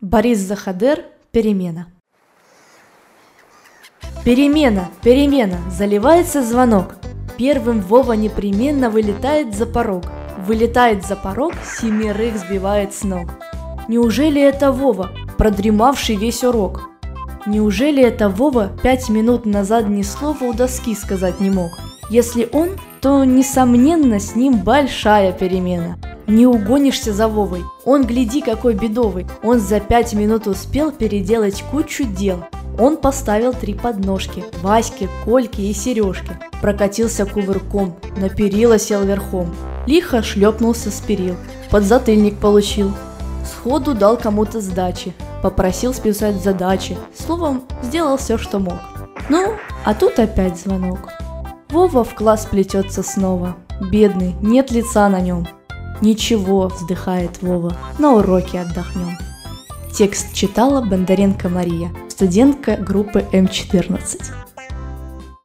Борис Захадер. Перемена. Перемена, перемена, заливается звонок. Первым Вова непременно вылетает за порог. Вылетает за порог, 7 сбивает с ног. Неужели это Вова, продремавший весь урок? Неужели это Вова 5 минут назад ни слова у доски сказать не мог? Если он, то, несомненно, с ним большая перемена. Не угонишься за Вовой, он, гляди, какой бедовый. Он за 5 минут успел переделать кучу дел. Он поставил 3 подножки – Ваське, Кольке и Сережке. Прокатился кувырком, на перила сел верхом. Лихо шлепнулся с перил, подзатыльник получил. Сходу дал кому-то сдачи, попросил списать задачи. Словом, сделал все, что мог. Ну, а тут опять звонок. Вова в класс плетется снова. Бедный, нет лица на нем. Ничего, вздыхает Вова, на уроке отдохнем. Текст читала Бондаренко Мария, студентка группы М14.